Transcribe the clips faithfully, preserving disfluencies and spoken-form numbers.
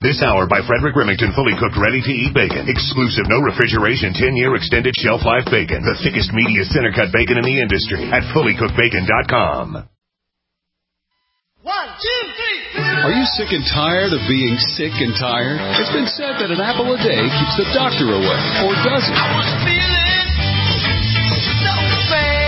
This hour by Frederick Remington, fully cooked, ready-to-eat bacon. Exclusive, no refrigeration, ten-year extended shelf life bacon. The thickest, meatiest center-cut bacon in the industry at fully cooked bacon dot com. One, two, three. Are you sick and tired of being sick and tired? It's been said that an apple a day keeps the doctor away, or does it? I was feeling so bad.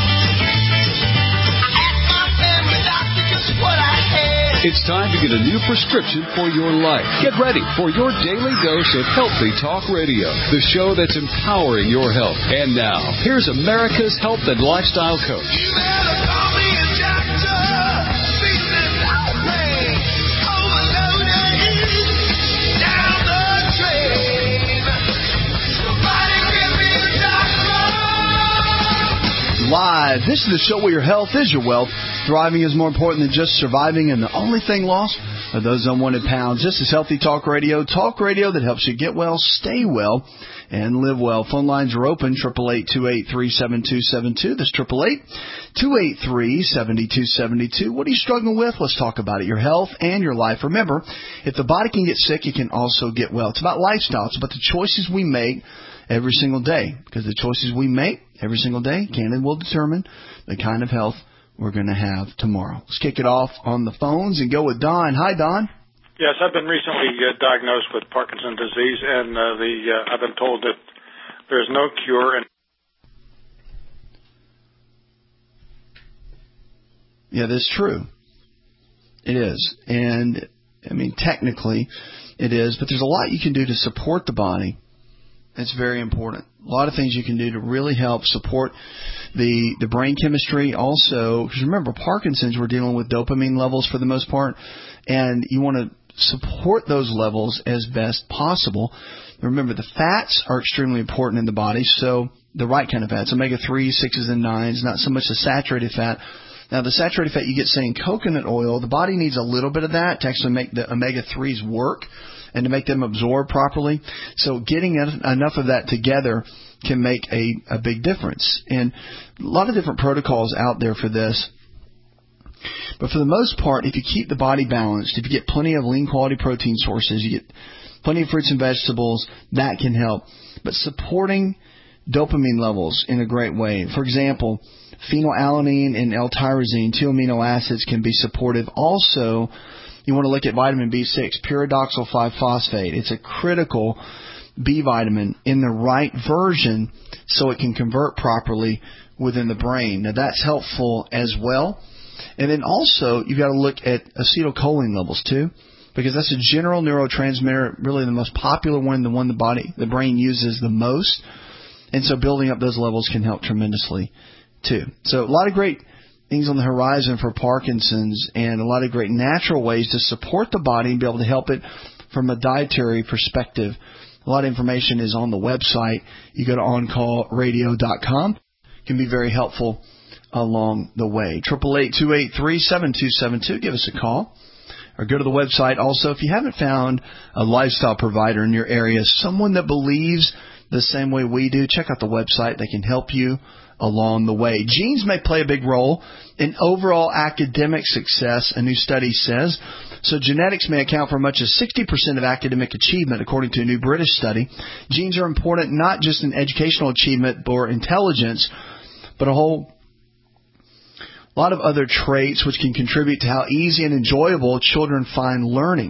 I asked my family doctor just what I had. It's time to get a new prescription for your life. Get ready for your daily dose of Healthy Talk Radio, the show that's empowering your health. And now, here's America's health and lifestyle coach. You better call me a doctor. Feeling outrage, overloaded, down the drain. Somebody give me a doctor. Live. This is the show where your health is your wealth. Thriving is more important than just surviving, and the only thing lost are those unwanted pounds. This is Healthy Talk Radio, talk radio that helps you get well, stay well, and live well. Phone lines are open, eight eight eight, two eight three, seven two seven two. That's eight eight eight, two eight three, seven two seven two. What are you struggling with? Let's talk about it, your health and your life. Remember, if the body can get sick, it can also get well. It's about lifestyle. It's about the choices we make every single day, because the choices we make every single day can and will determine the kind of health we're going to have tomorrow. Let's kick it off on the phones and go with Don. Hi, Don. Yes, I've been recently uh, diagnosed with Parkinson's disease, and uh, the uh, I've been told that there's no cure. And yeah, that's true. It is. And, I mean, technically it is, but there's a lot you can do to support the body. It's very important. A lot of things you can do to really help support the the brain chemistry. Also, because remember, Parkinson's, we're dealing with dopamine levels for the most part, and you want to support those levels as best possible. Remember, the fats are extremely important in the body, so the right kind of fats, omega three, sixes, and nines, not so much the saturated fat. Now, the saturated fat you get, say, in coconut oil, the body needs a little bit of that to actually make the omega threes work and to make them absorb properly. So getting enough of that together can make a, a big difference. And a lot of different protocols out there for this. But for the most part, if you keep the body balanced, if you get plenty of lean quality protein sources, you get plenty of fruits and vegetables, that can help. But supporting dopamine levels in a great way. For example, phenylalanine and L-tyrosine, two amino acids, can be supportive. Also, you want to look at vitamin B six, pyridoxal five phosphate. It's a critical B vitamin in the right version so it can convert properly within the brain. Now, that's helpful as well. And then also, you've got to look at acetylcholine levels too, because that's a general neurotransmitter, really the most popular one, the one the body, the brain uses the most. And so building up those levels can help tremendously too. So a lot of great things on the horizon for Parkinson's, and a lot of great natural ways to support the body and be able to help it from a dietary perspective. A lot of information is on the website. You go to on call radio dot com. It can be very helpful along the way. eight eight eight, two eight three, seven two seven two. Give us a call. Or go to the website. Also, if you haven't found a lifestyle provider in your area, someone that believes the same way we do, check out the website. They can help you along the way. Genes may play a big role in overall academic success, a new study says. So genetics may account for much as sixty percent of academic achievement, according to a new British study. Genes are important not just in educational achievement or intelligence, but a whole lot of other traits which can contribute to how easy and enjoyable children find learning.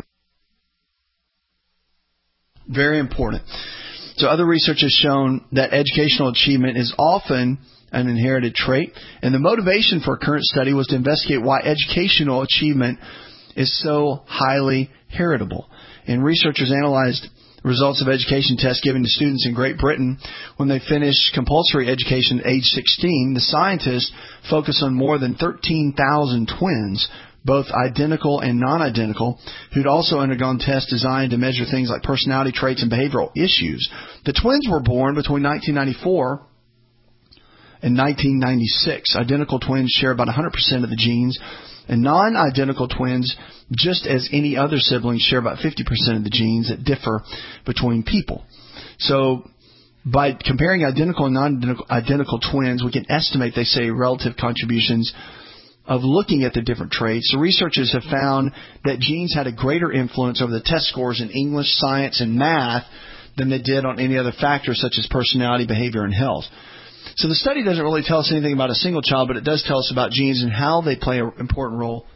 Very important. So other research has shown that educational achievement is often an inherited trait, and the motivation for a current study was to investigate why educational achievement is so highly heritable. And researchers analyzed results of education tests given to students in Great Britain when they finished compulsory education at age sixteen. The scientists focused on more than thirteen thousand twins, both identical and non-identical, who'd also undergone tests designed to measure things like personality traits and behavioral issues. The twins were born between nineteen ninety-four and nineteen ninety-six. Identical twins share about one hundred percent of the genes, and non-identical twins, just as any other siblings, share about fifty percent of the genes that differ between people. So by comparing identical and non-identical twins, we can estimate, they say, relative contributions of looking at the different traits, the researchers have found that genes had a greater influence over the test scores in English, science, and math than they did on any other factors such as personality, behavior, and health. So the study doesn't really tell us anything about a single child, but it does tell us about genes and how they play an important role,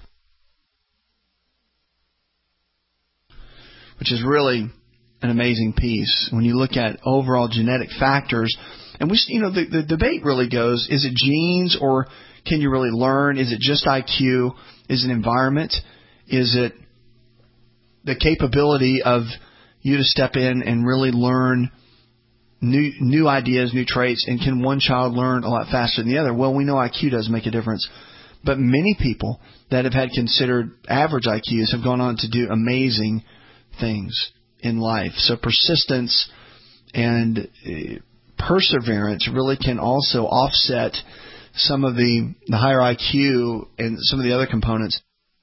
which is really an amazing piece when you look at overall genetic factors. And we, you know, the, the debate really goes: is it genes, or can you really learn? Is it just I Q? Is it environment? Is it the capability of you to step in and really learn new new ideas, new traits? And can one child learn a lot faster than the other? Well, we know I Q does make a difference, but many people that have had considered average I Qs have gone on to do amazing things in life. So persistence and uh, perseverance really can also offset some of the, the higher I Q and some of the other components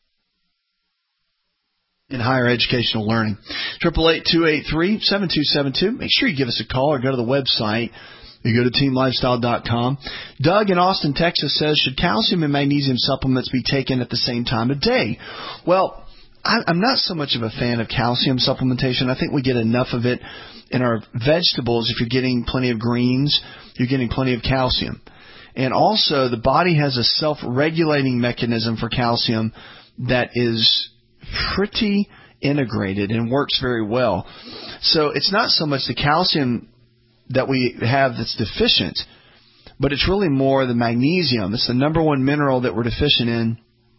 in higher educational learning. Triple eight two eight three seven two seven two. Make sure you give us a call or go to the website. You go to team lifestyle dot com. Doug in Austin, Texas says, should calcium and magnesium supplements be taken at the same time of day? Well, I, I'm not so much of a fan of calcium supplementation. I think we get enough of it in our vegetables. If you're getting plenty of greens, you're getting plenty of calcium. And also, the body has a self-regulating mechanism for calcium that is pretty integrated and works very well. So it's not so much the calcium that we have that's deficient, but it's really more the magnesium. It's the number one mineral that we're deficient in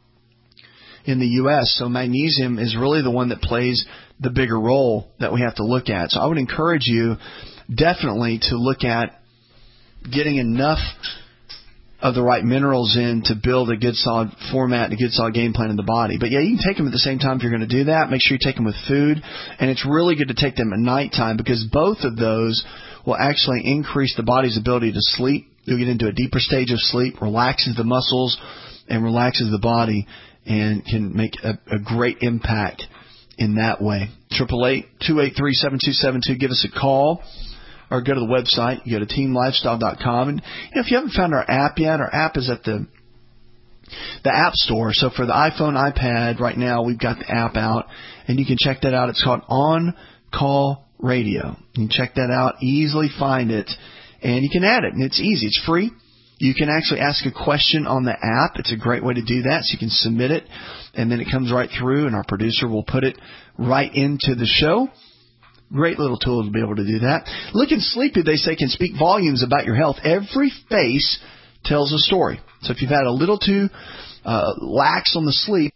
in the U S So magnesium is really the one that plays the bigger role that we have to look at. So I would encourage you definitely to look at getting enough of the right minerals in to build a good solid format and a good solid game plan in the body. But yeah, you can take them at the same time if you're going to do that. Make sure you take them with food. And it's really good to take them at nighttime, because both of those will actually increase the body's ability to sleep. You'll get into a deeper stage of sleep, relaxes the muscles and relaxes the body, and can make a, a great impact in that way. Triple eight two eight three seven two seven two. Give us a call. Or go to the website. You go to team lifestyle dot com. And you know, if you haven't found our app yet, our app is at the the App Store. So for the iPhone, iPad, right now we've got the app out, and you can check that out. It's called On Call Radio. You can check that out, easily find it, and you can add it. And it's easy. It's free. You can actually ask a question on the app. It's a great way to do that. So you can submit it, and then it comes right through, and our producer will put it right into the show. Great little tool to be able to do that. Looking sleepy, they say, can speak volumes about your health. Every face tells a story. So if you've had a little too uh, lax on the sleep,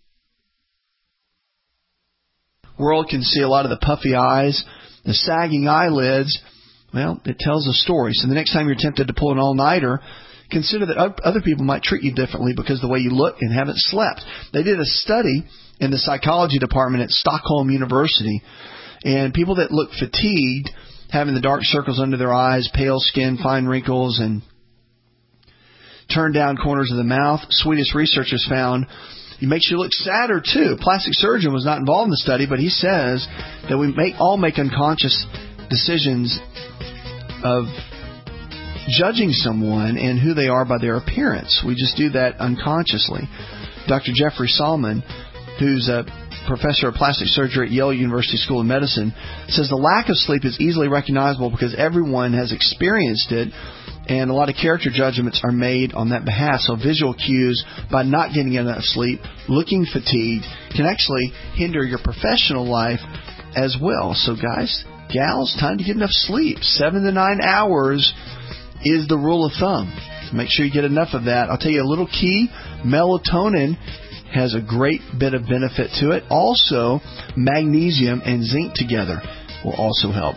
the world can see a lot of the puffy eyes, the sagging eyelids. Well, it tells a story. So the next time you're tempted to pull an all-nighter, consider that other people might treat you differently because of the way you look and haven't slept. They did a study in the psychology department at Stockholm University. And people that look fatigued, having the dark circles under their eyes, pale skin, fine wrinkles, and turned down corners of the mouth, Swedish researchers found it makes you look sadder too. A plastic surgeon was not involved in the study, but he says that we make, all make unconscious decisions of judging someone and who they are by their appearance. We just do that unconsciously. Doctor Jeffrey Salmon, who's a professor of plastic surgery at Yale University School of Medicine, says the lack of sleep is easily recognizable because everyone has experienced it, and a lot of character judgments are made on that behalf. So visual cues, by not getting enough sleep, looking fatigued, can actually hinder your professional life as well. So guys, gals, time to get enough sleep. Seven to nine hours is the rule of thumb. So make sure you get enough of that. I'll tell you a little key. Melatonin has a great bit of benefit to it. Also, magnesium and zinc together will also help.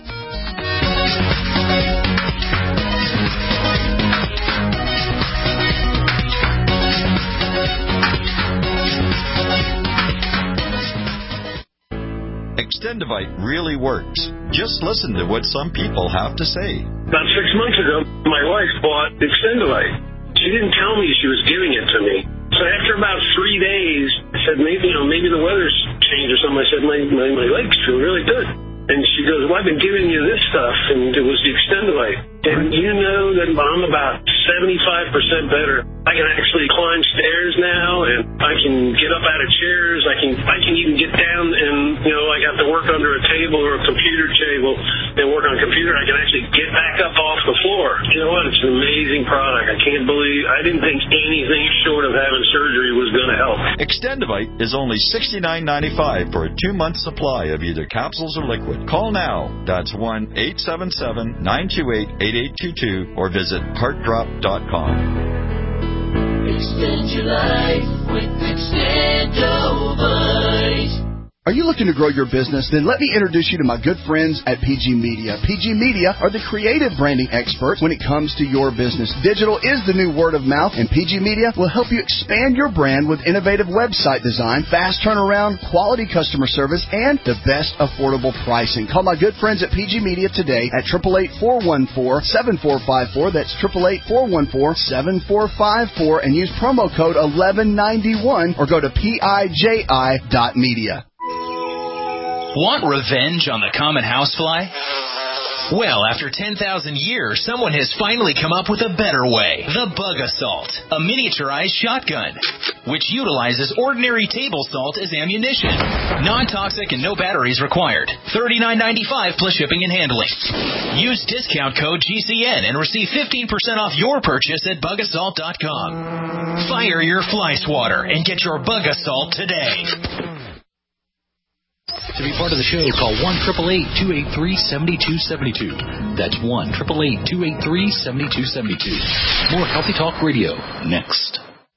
Extendivite really works. Just listen to what some people have to say. About six months ago, my wife bought Extendivite. She didn't tell me she was giving it to me. So after about three days, I said, maybe, you know, maybe the weather's changed or something. I said, my, my, my legs feel really good. And she goes, well, I've been giving you this stuff, and it was the Extendivite. And you know that I'm about seventy-five percent better I can actually climb stairs now, and I can get up out of chairs. I can I can even get down and, you know, like have to work under a table or a computer table and work on a computer. I can actually get back up off the floor. You know what? It's an amazing product. I can't believe, I didn't think anything short of having surgery was going to help. Extendivite is only sixty-nine ninety-five for a two-month supply of either capsules or liquid. Call now. That's one eight seven seven, nine two eight, eight eight two two or visit heart drop dot com. Extend your life with Extendovite. Are you looking to grow your business? Then let me introduce you to my good friends at P G Media. P G Media are the creative branding experts when it comes to your business. Digital is the new word of mouth, and P G Media will help you expand your brand with innovative website design, fast turnaround, quality customer service, and the best affordable pricing. Call my good friends at P G Media today at eight eight eight, four one four, seven four five four. That's eight eight eight, four one four, seven four five four, and use promo code eleven ninety-one or go to P I J I dot media. Want revenge on the common housefly? Well, after ten thousand years, someone has finally come up with a better way. The Bug Assault, a miniaturized shotgun, which utilizes ordinary table salt as ammunition. Non-toxic and no batteries required. thirty-nine ninety-five plus shipping and handling. Use discount code G C N and receive fifteen percent off your purchase at bug assault dot com. Fire your fly swatter and get your Bug Assault today. To be part of the show, call one eight eight eight, two eight three, seven two seven two. That's one eight eight eight, two eight three, seven two seven two. More Healthy Talk Radio next.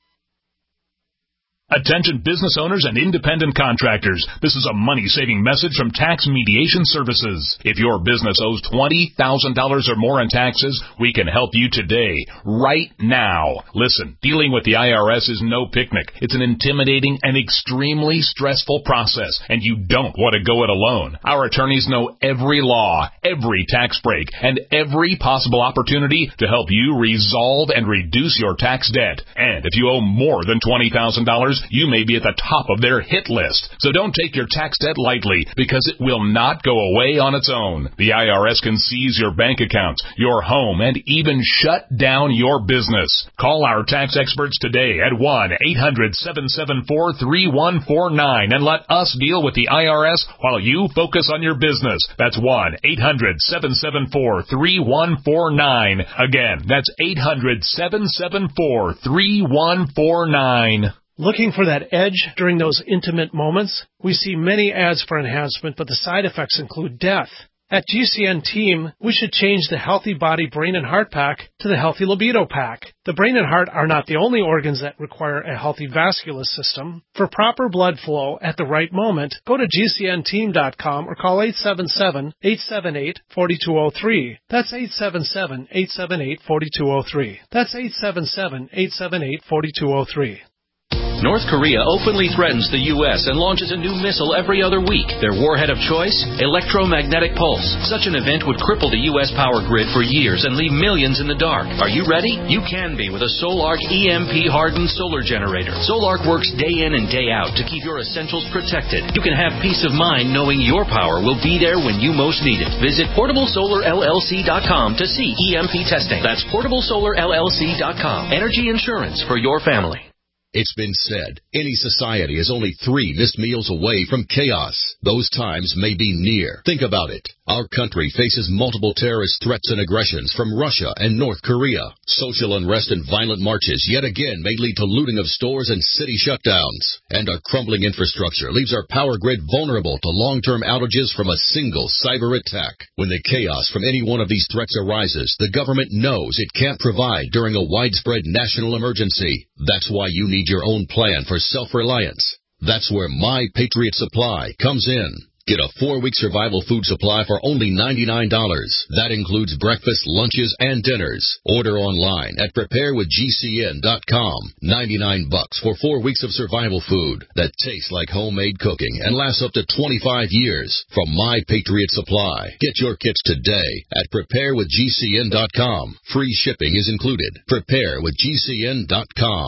Attention business owners and independent contractors. This is a money-saving message from Tax Mediation Services. If your business owes twenty thousand dollars or more in taxes, we can help you today, right now. Listen, dealing with the I R S is no picnic. It's an intimidating and extremely stressful process, and you don't want to go it alone. Our attorneys know every law, every tax break, and every possible opportunity to help you resolve and reduce your tax debt. And if you owe more than twenty thousand dollars, you may be at the top of their hit list. So don't take your tax debt lightly, because it will not go away on its own. The I R S can seize your bank accounts, your home, and even shut down your business. Call our tax experts today at one eight hundred, seven seven four, three one four nine and let us deal with the I R S while you focus on your business. That's one eight hundred, seven seven four, three one four nine. Again, that's eight hundred, seven seven four, three one four nine. Looking for that edge during those intimate moments? We see many ads for enhancement, but the side effects include death. At G C N Team, we should change the Healthy Body, Brain, and Heart Pack to the Healthy Libido Pack. The brain and heart are not the only organs that require a healthy vascular system. For proper blood flow at the right moment, go to G C N team dot com or call eight seven seven, eight seven eight, four two zero three. That's eight seven seven, eight seven eight, four two zero three. That's eight seven seven, eight seven eight, four two zero three. North Korea openly threatens the U S and launches a new missile every other week. Their warhead of choice? Electromagnetic pulse. Such an event would cripple the U S power grid for years and leave millions in the dark. Are you ready? You can be with a Solark E M P-hardened solar generator. Solark works day in and day out to keep your essentials protected. You can have peace of mind knowing your power will be there when you most need it. Visit portable solar L L C dot com to see E M P testing. That's portable solar L L C dot com. Energy insurance for your family. It's been said, any society is only three missed meals away from chaos. Those times may be near. Think about it. Our country faces multiple terrorist threats and aggressions from Russia and North Korea. Social unrest and violent marches yet again may lead to looting of stores and city shutdowns. And our crumbling infrastructure leaves our power grid vulnerable to long-term outages from a single cyber attack. When the chaos from any one of these threats arises, the government knows it can't provide during a widespread national emergency. That's why you need your own plan for self-reliance. That's where My Patriot Supply comes in. Get a four-week survival food supply for only ninety-nine dollars. That includes breakfast, lunches, and dinners. Order online at prepare with G C N dot com. ninety-nine bucks for four weeks of survival food that tastes like homemade cooking and lasts up to twenty-five years from My Patriot Supply. Get your kits today at prepare with G C N dot com. Free shipping is included. prepare with G C N dot com.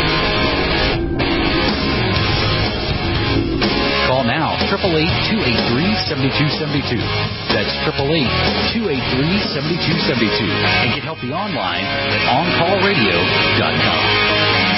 Call now, eight eight eight, two eight seven two seven two. That's eight eight eight, two eight three, seven two seven two. And get healthy online at on call radio dot com.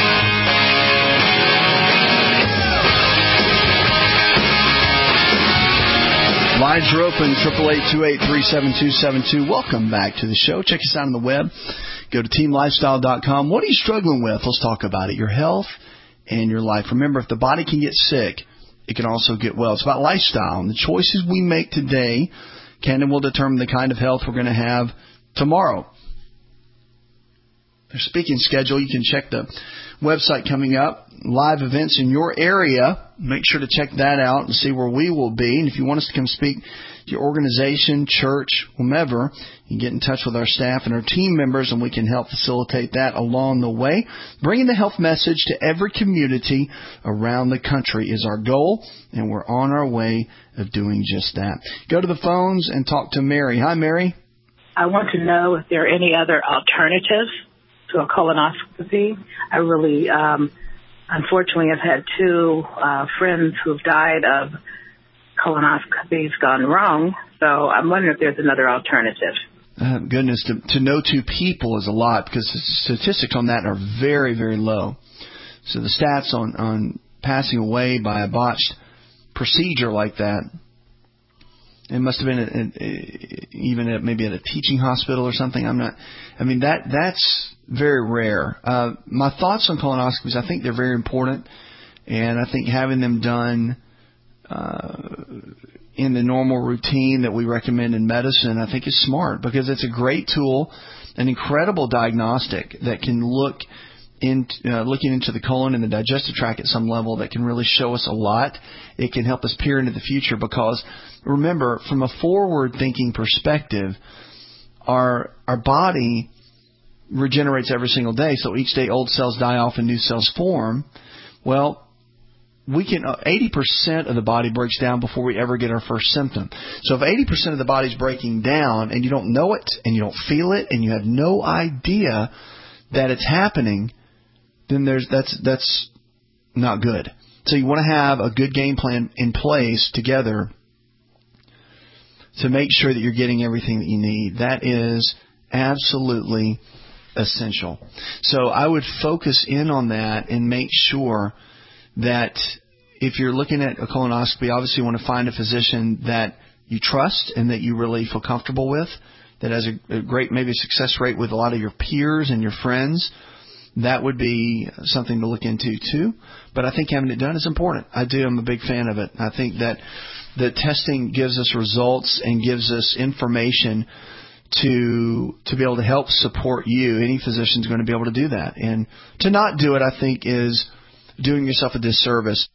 Lines are open, eight eight eight, two eight three, seven two seven two. Welcome back to the show. Check us out on the web. Go to team lifestyle dot com. What are you struggling with? Let's talk about it. Your health and your life. Remember, if the body can get sick, it can also get well. It's about lifestyle. And the choices we make today can and will determine the kind of health we're going to have tomorrow. Their speaking schedule, you can check the website coming up. Live events in your area. Make sure to check that out and see where we will be. And if you want us to come speak to your organization, church, whomever, you can get in touch with our staff and our team members, and we can help facilitate that along the way. Bringing the health message to every community around the country is our goal, and we're on our way of doing just that. Go to the phones and talk to Mary. Hi, Mary. I want to know if there are any other alternatives to a colonoscopy. I really... Um, Unfortunately, I've had two uh, friends who've died of colonoscopies gone wrong, so I'm wondering if there's another alternative. Uh, goodness, to, to know two people is a lot because the statistics on that are very, very low. So the stats on, on passing away by a botched procedure like that, it must have been a, a, even at, maybe at a teaching hospital or something. I'm not. I mean that that's very rare. Uh, my thoughts on colonoscopies, I think they're very important, and I think having them done uh, in the normal routine that we recommend in medicine, I think is smart because it's a great tool, an incredible diagnostic that can look in uh, looking into the colon and the digestive tract at some level that can really show us a lot. It can help us peer into the future because, remember, from a forward-thinking perspective, our our body regenerates every single day. So each day old cells die off and new cells form. Well, we can uh, eighty percent of the body breaks down before we ever get our first symptom. So if eighty percent of the body's breaking down and you don't know it and you don't feel it and you have no idea that it's happening, then there's that's that's not good. So you want to have a good game plan in place together to make sure that you're getting everything that you need. That is absolutely essential. So I would focus in on that and make sure that if you're looking at a colonoscopy, obviously you want to find a physician that you trust and that you really feel comfortable with, that has a, a great maybe success rate with a lot of your peers and your friends. That would be something to look into too. But I think having it done is important. I do. I'm a big fan of it. I think that the testing gives us results and gives us information to to be able to help support you. Any physician is going to be able to do that. And to not do it, I think, is doing yourself a disservice.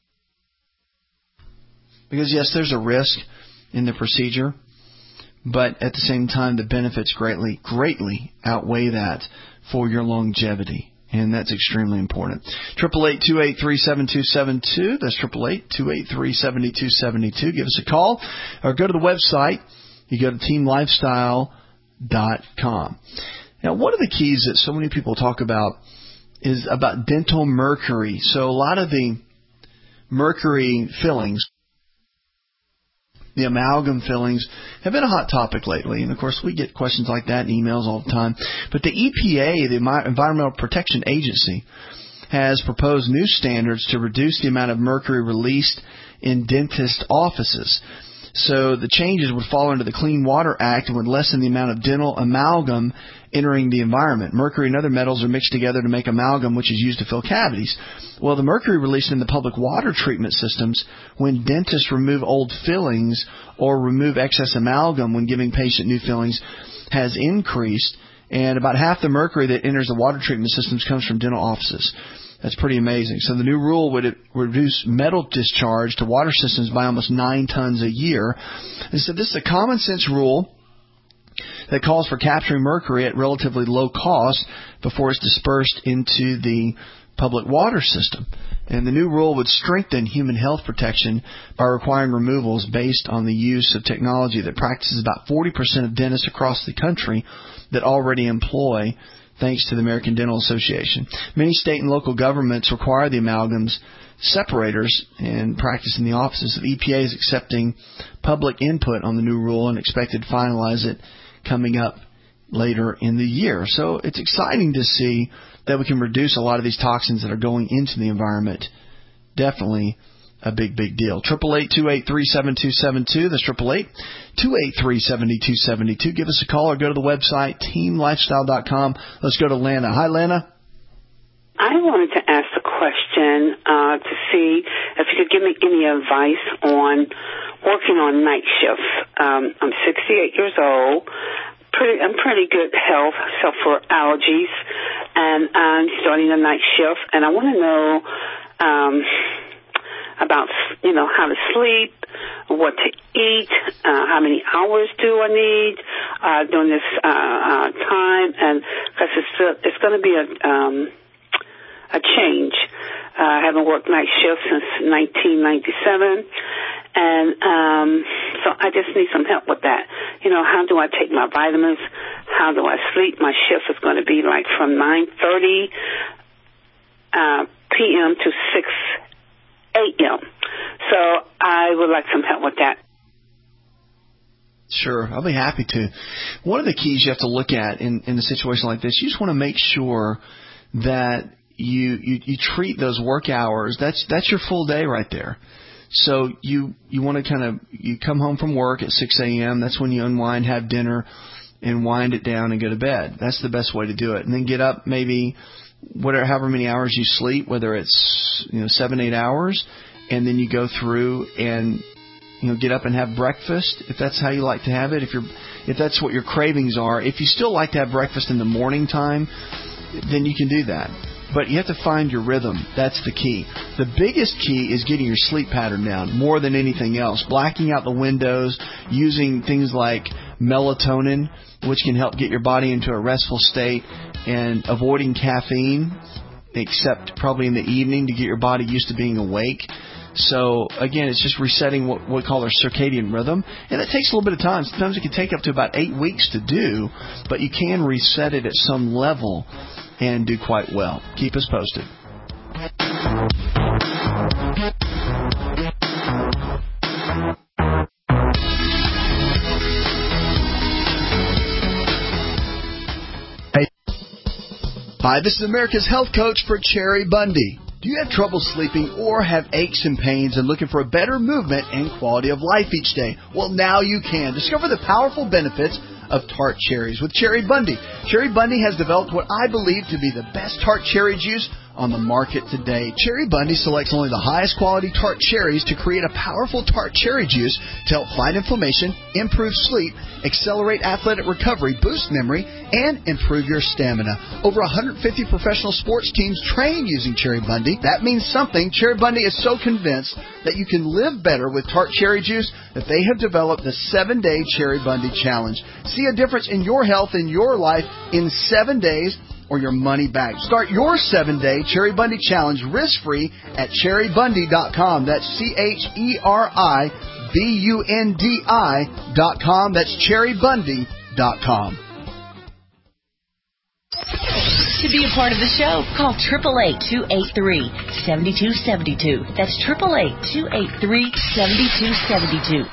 Because, yes, there's a risk in the procedure, but at the same time, the benefits greatly, greatly outweigh that for your longevity. And that's extremely important. eight eight eight, two eight three, seven two seven two. That's eight eight eight, two eight three, seven two seven two. Give us a call or go to the website. You go to team lifestyle dot com. Now, one of the keys that so many people talk about is about dental mercury. So a lot of the mercury fillings, the amalgam fillings, have been a hot topic lately. And, of course, we get questions like that in emails all the time. But the E P A, the Environmental Protection Agency, has proposed new standards to reduce the amount of mercury released in dentist offices. So the changes would fall under the Clean Water Act and would lessen the amount of dental amalgam entering the environment. Mercury and other metals are mixed together to make amalgam, which is used to fill cavities. Well, the mercury released in the public water treatment systems when dentists remove old fillings or remove excess amalgam when giving patient new fillings has increased, and about half the mercury that enters the water treatment systems comes from dental offices. That's pretty amazing. So the new rule would reduce metal discharge to water systems by almost nine tons a year. And so this is a common sense rule that calls for capturing mercury at relatively low cost before it's dispersed into the public water system. And the new rule would strengthen human health protection by requiring removals based on the use of technology that practices about forty percent of dentists across the country that already employ thanks to the American Dental Association. Many state and local governments require the amalgams separators and practice in the offices. The E P A is accepting public input on the new rule and expected to finalize it coming up later in the year. So it's exciting to see that we can reduce a lot of these toxins that are going into the environment. Definitely a big, big deal. eight eight eight, two eight three, seven two seven two. That's eight eight eight, two eight three, seven two seven two. Give us a call or go to the website, team lifestyle dot com. Let's go to Lana. Hi, Lana. I wanted to ask a question uh, to see if you could give me any advice on working on night shifts. Um, I'm sixty-eight years old. Pretty, I'm pretty good health, except for allergies, and I'm starting a night shift. And I want to know um, about, you know, how to sleep, what to eat, uh, how many hours do I need uh, during this uh, uh, time, and because it's uh, it's going to be a um, a change. Uh, I haven't worked night shifts since nineteen ninety-seven, and um, so I just need some help with that. You know, how do I take my vitamins? How do I sleep? My shift is going to be like from nine thirty uh, p.m. to six a.m. So I would like some help with that. Sure, I'll be happy to. One of the keys you have to look at in, in a situation like this, you just want to make sure that you, you, you treat those work hours. That's that's your full day right there. So you you want to kind of, you come home from work at six a.m. That's when you unwind, have dinner, and wind it down and go to bed. That's the best way to do it. And then get up maybe whatever, however many hours you sleep, whether it's, you know, seven, eight hours, and then you go through and, you know, get up and have breakfast if that's how you like to have it. If you're, if that's what your cravings are. If you still like to have breakfast in the morning time, then you can do that. But you have to find your rhythm. That's the key. The biggest key is getting your sleep pattern down more than anything else. Blacking out the windows, using things like melatonin, which can help get your body into a restful state, and avoiding caffeine, except probably in the evening to get your body used to being awake. So, again, it's just resetting what we call our circadian rhythm. And it takes a little bit of time. Sometimes it can take up to about eight weeks to do, but you can reset it at some level and do quite well. Keep us posted. Hey. Hi, this is America's Health Coach for Cherry Bundy. Do you have trouble sleeping or have aches and pains and looking for a better movement and quality of life each day? Well, now you can. Discover the powerful benefits of tart cherries with Cherry Bundy. Cherry Bundy has developed what I believe to be the best tart cherry juice on the market today. Cherry Bundy selects only the highest quality tart cherries to create a powerful tart cherry juice to help fight inflammation, improve sleep, accelerate athletic recovery, boost memory, and improve your stamina. Over one hundred fifty professional sports teams train using Cherry Bundy. That means something. Cherry Bundy is so convinced that you can live better with tart cherry juice that they have developed the seven-day Cherry Bundy Challenge. See a difference in your health and your life in seven days or your money back. Start your seven-day Cherry Bundy Challenge risk-free at cherry bundy dot com. That's C H E R I B U N D I dot com. That's cherry bundy dot com. To be a part of the show, call eight eight eight, two eight three, seven two seven two. That's eight eight eight, two eight three, seven two seven two.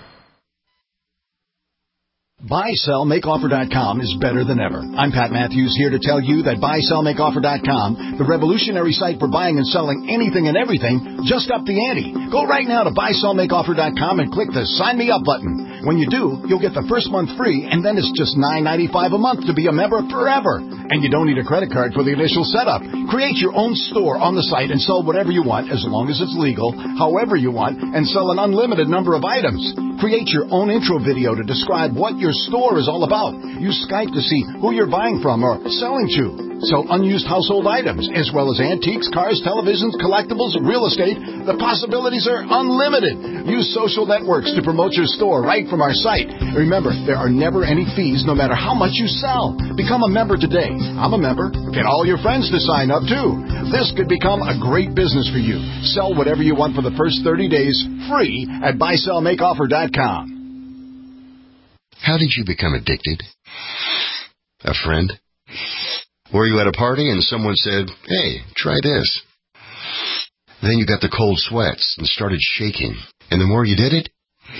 buy sell make offer dot com is better than ever. I'm Pat Matthews, here to tell you that buy sell make offer dot com, the revolutionary site for buying and selling anything and everything, just upped the ante. Go right now to buy sell make offer dot com and click the Sign Me Up button. When you do, you'll get the first month free, and then it's just nine ninety-five a month to be a member forever. And you don't need a credit card for the initial setup. Create your own store on the site and sell whatever you want, as long as it's legal, however you want, and sell an unlimited number of items. Create your own intro video to describe what your store is all about. Use Skype to see who you're buying from or selling to. Sell unused household items, as well as antiques, cars, televisions, collectibles, real estate. The possibilities are unlimited. Use social networks to promote your store right from our site. Remember, there are never any fees no matter how much you sell. Become a member today. I'm a member. Get all your friends to sign up, too. This could become a great business for you. Sell whatever you want for the first thirty days, free at buy sell make offer dot com. How did you become addicted? A friend? Were you at a party and someone said, hey, try this? Then you got the cold sweats and started shaking. And the more you did it,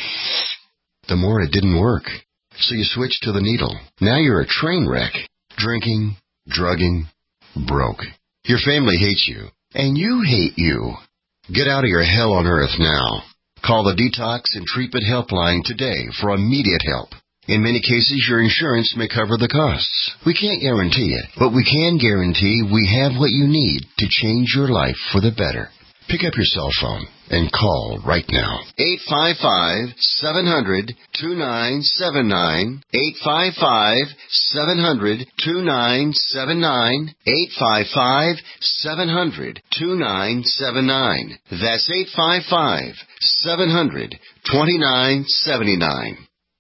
the more it didn't work. So you switched to the needle. Now you're a train wreck. Drinking, drugging, broke. Your family hates you. And you hate you. Get out of your hell on earth now. Call the Detox and Treatment Helpline today for immediate help. In many cases, your insurance may cover the costs. We can't guarantee it, but we can guarantee we have what you need to change your life for the better. Pick up your cell phone and call right now. eight five five, seven hundred, two nine seven nine. eight five five, seven hundred, two nine seven nine. eight five five, seven hundred, two nine seven nine. That's eight five five, seven hundred, two nine seven nine.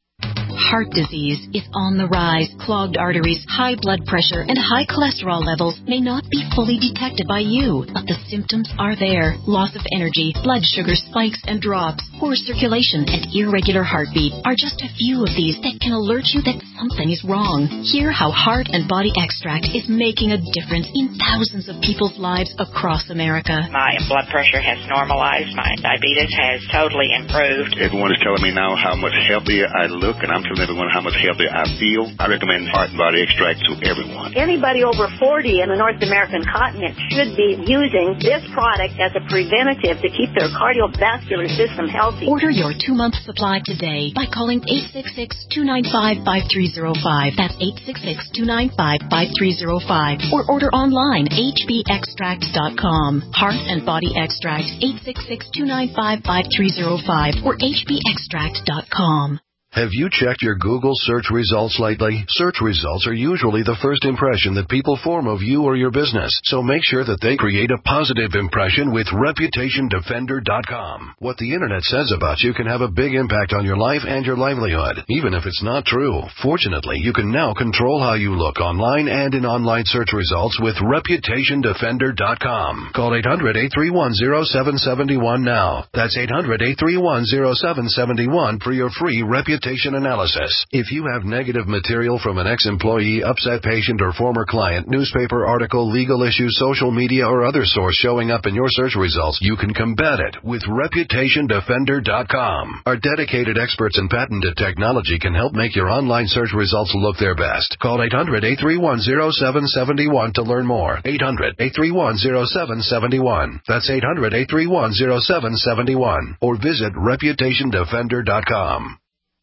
Heart disease is on the rise. Clogged arteries, high blood pressure, and high cholesterol levels may not be fully detected by you, but the symptoms are there. Loss of energy, blood sugar spikes and drops, poor circulation, and irregular heartbeat are just a few of these that can alert you that something is wrong. Hear how Heart and Body Extract is making a difference in thousands of people's lives across America. My blood pressure has normalized. My diabetes has totally improved. Everyone is telling me now how much healthier I look, and I'm telling everyone how much healthier I feel. I recommend Heart and Body Extract to everyone. Anybody over forty in the North American continent should be using this product as a preventative to keep their cardiovascular system healthy. Order your two-month supply today by calling eight six six, two nine five, five three zero five. That's eight six six, two nine five, five three zero five. Or order online, h b extract dot com. Heart and Body Extract, eight six six, two nine five, five three zero five or h b extract dot com. Have you checked your Google search results lately? Search results are usually the first impression that people form of you or your business, so make sure that they create a positive impression with reputation defender dot com. What the Internet says about you can have a big impact on your life and your livelihood, even if it's not true. Fortunately, you can now control how you look online and in online search results with reputation defender dot com. Call eight hundred, eight three one, zero seven seven one now. That's eight hundred, eight three one, zero seven seven one for your free reputation analysis. If you have negative material from an ex-employee, upset patient, or former client, newspaper article, legal issue, social media, or other source showing up in your search results, you can combat it with reputation defender dot com. Our dedicated experts in patented technology can help make your online search results look their best. Call eight hundred, eight three one, zero seven seven one to learn more. eight hundred, eight three one, zero seven seven one. That's eight hundred, eight three one, zero seven seven one. Or visit reputation defender dot com.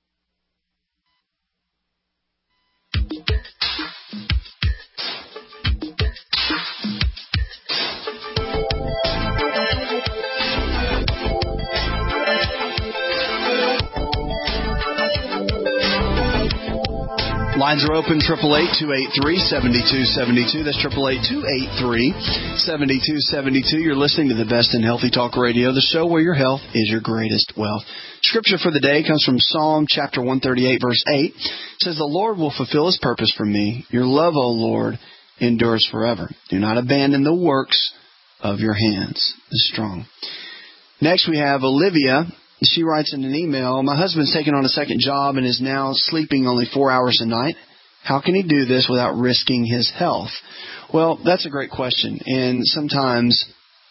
Lines are open, triple eight, two eight three, seven two seven two. That's triple eight, two eight three, seven two seven two. You're listening to the best in Healthy Talk Radio, the show where your health is your greatest wealth. Scripture for the day comes from Psalm chapter one thirty-eight, verse eight. It says, the Lord will fulfill his purpose for me. Your love, O Lord, endures forever. Do not abandon the works of your hands. It's strong. Next we have Olivia. She writes in an email, my husband's taken on a second job and is now sleeping only four hours a night. How can he do this without risking his health? Well, that's a great question. And sometimes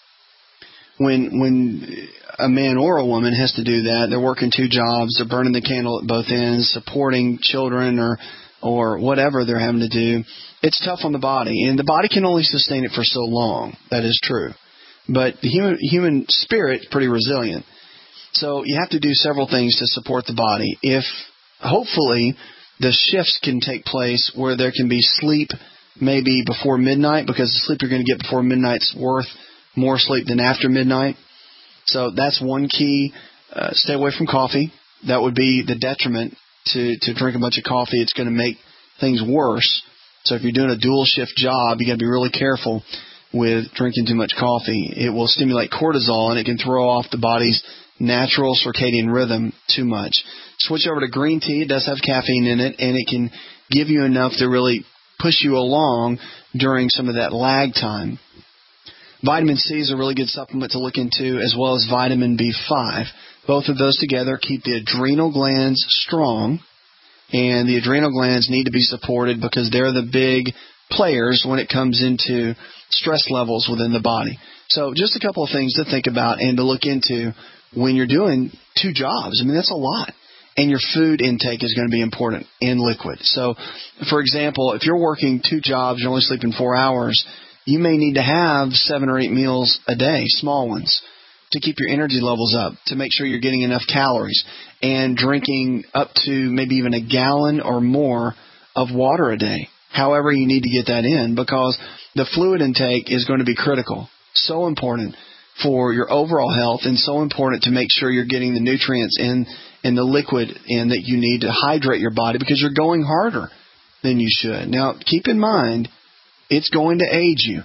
when when a man or a woman has to do that, they're working two jobs, they're burning the candle at both ends, supporting children or or whatever they're having to do, it's tough on the body. And the body can only sustain it for so long. That is true. But the human human spirit is pretty resilient. So you have to do several things to support the body. If, hopefully, the shifts can take place where there can be sleep maybe before midnight, because the sleep you're going to get before midnight's worth more sleep than after midnight. So that's one key. Uh, stay away from coffee. That would be the detriment to, to drink a bunch of coffee. It's going to make things worse. So if you're doing a dual shift job, you got to be really careful with drinking too much coffee. It will stimulate cortisol, and it can throw off the body's natural circadian rhythm too much. Switch over to green tea. It does have caffeine in it, and it can give you enough to really push you along during some of that lag time. Vitamin C is a really good supplement to look into, as well as vitamin B five. Both of those together keep the adrenal glands strong, and the adrenal glands need to be supported because they're the big players when it comes into stress levels within the body. So just a couple of things to think about and to look into when you're doing two jobs. I mean, that's a lot. And your food intake is going to be important in liquid. So, for example, if you're working two jobs, you're only sleeping four hours, you may need to have seven or eight meals a day, small ones, to keep your energy levels up, to make sure you're getting enough calories, and drinking up to maybe even a gallon or more of water a day. However, you need to get that in, because the fluid intake is going to be critical, so important for your overall health, and so important to make sure you're getting the nutrients in in the liquid in that you need to hydrate your body, because you're going harder than you should. Now, keep in mind, it's going to age you.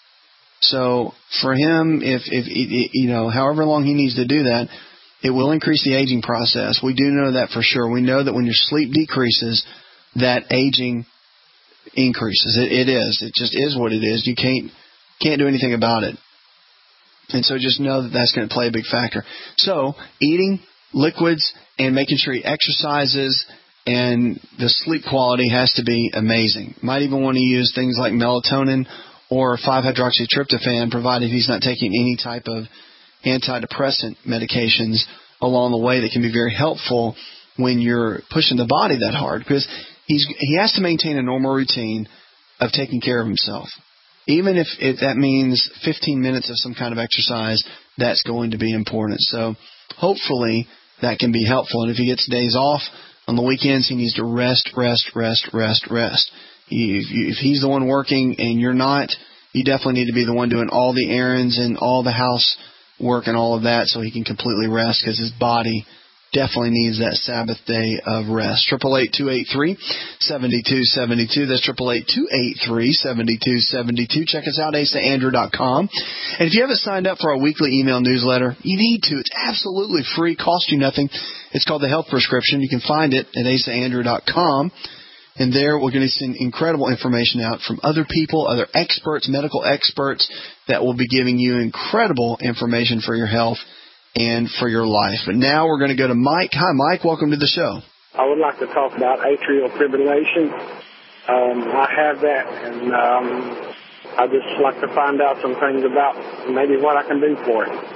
So for him, if, if you know, however long he needs to do that, it will increase the aging process. We do know that for sure. We know that when your sleep decreases, that aging increases. It, it is. It just is what it is. You can't can't do anything about it. And so just know that that's going to play a big factor. So eating liquids and making sure he exercises, and the sleep quality has to be amazing. Might even want to use things like melatonin or five hydroxytryptophan, provided he's not taking any type of antidepressant medications along the way that can be very helpful when you're pushing the body that hard, because he's he has to maintain a normal routine of taking care of himself. Even if, if that means fifteen minutes of some kind of exercise, that's going to be important. So hopefully that can be helpful. And if he gets days off on the weekends, he needs to rest, rest, rest, rest, rest. If, you, if he's the one working and you're not, you definitely need to be the one doing all the errands and all the house work and all of that, so he can completely rest, because his body definitely needs that Sabbath day of rest. Triple eight two eight three seven two seven two. That's triple eight two eight three seven two seven two. Check us out, asa andrew dot com. And if you haven't signed up for our weekly email newsletter, you need to. It's absolutely free, costs you nothing. It's called The Health Prescription. You can find it at asa andrew dot com. And there we're going to send incredible information out from other people, other experts, medical experts, that will be giving you incredible information for your health and for your life. But now we're going to go to Mike. Hi, Mike. Welcome to the show. I would like to talk about atrial fibrillation. Um, I have that, and um, I'd just like to find out some things about maybe what I can do for it.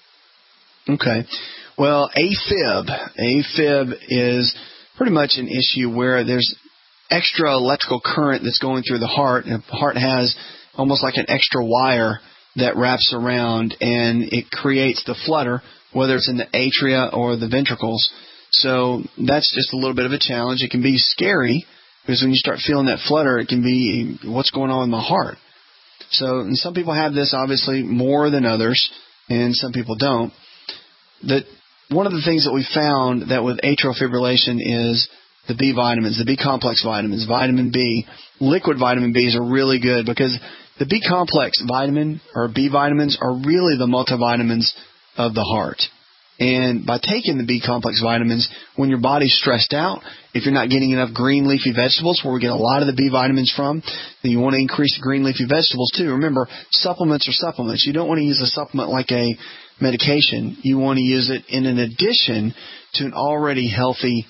Okay. Well, AFib. AFib is pretty much an issue where there's extra electrical current that's going through the heart, and the heart has almost like an extra wire that wraps around, and it creates the flutter, whether it's in the atria or the ventricles. So that's just a little bit of a challenge. It can be scary, because when you start feeling that flutter, it can be what's going on in the heart. So and some people have this obviously more than others, and some people don't. That one of the things that we found that with atrial fibrillation is the B vitamins, the B complex vitamins, vitamin B. Liquid vitamin Bs are really good, because the B complex vitamin or B vitamins are really the multivitamins of the heart. And by taking the B complex vitamins, when your body's stressed out, if you're not getting enough green leafy vegetables, where we get a lot of the B vitamins from, then you want to increase the green leafy vegetables too. Remember, supplements are supplements. You don't want to use a supplement like a medication. You want to use it in an addition to an already healthy